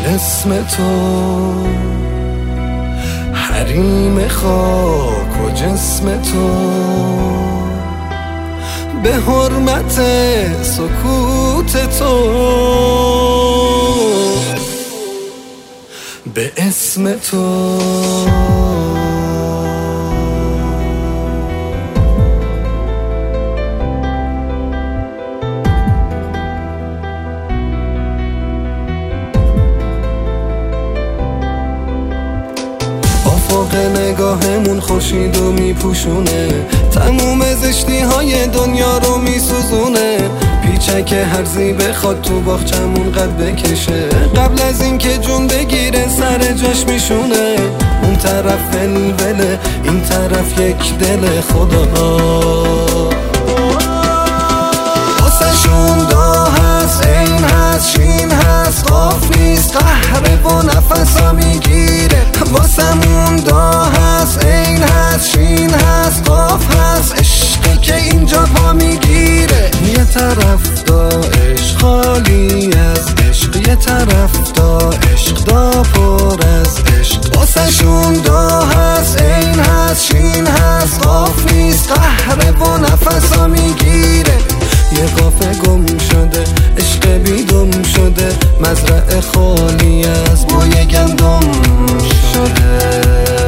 اسم تو، حریم خاک و جسم تو، به حرمت سکوت تو، به اسم تو. افق نگاهمون خورشید و میپوشونه، تموم زشتی های دنیا رو میسوزونه. پیچک هرزی بخواد تو باغچمون قد بکشه، قبل از اینکه جون بگیره سر جاش میشونه. اون طرف ولوله، این طرف یک دل خدا. واسه شون دا هست، این هست، شین هست، قاف نیست، قهره و نفسا میگیره. واسمون دا هست، این هست، شین هست، قاف هست، عشقی که اینجا پا میگیره. یه طرف دا عشق خالی از عشق، یه طرف دا عشق دا پر از عشق. واسه شون دا هست، این هست، شین هست، قاف نیست، قهره و نفسا میگیره. یه قافه گم شده، عشق بیدم شده، مزرعه خالی از بوی گندم شده.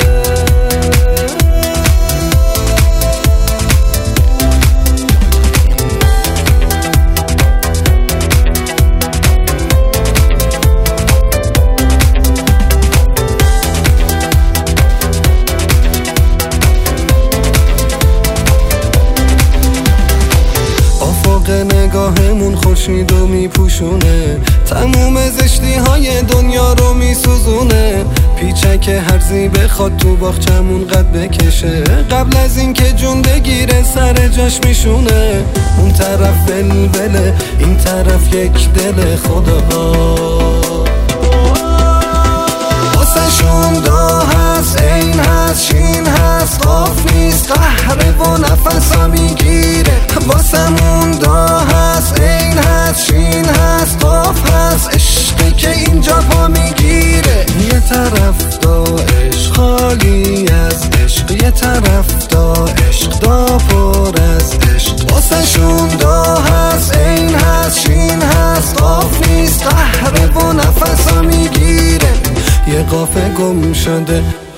نگاهمون خورشید و میپوشونه، تموم زشتی های دنیا رو میسوزونه. پیچک هرزی بخواد تو باغچمون قد بکشه، قبل از اینکه جون بگیره سر جاش میشونه. اون طرف ولوله، این طرف یک دل خدا. واسه شون دا هست، این هست، شین هست، قاف نیست، قهره و نفسا میگیره. واسمون دا هست، این هست، شین هست، قاف هست، عشقی که اینجا پا میگیره. یه طرف دا عشق خالی از عشق، یه طرف دا عشق دا پر از عشق. واسه شون دا هست، این هست، شین هست، قاف نیست، قهره و نفسا میگیره. یه قافه گم شده،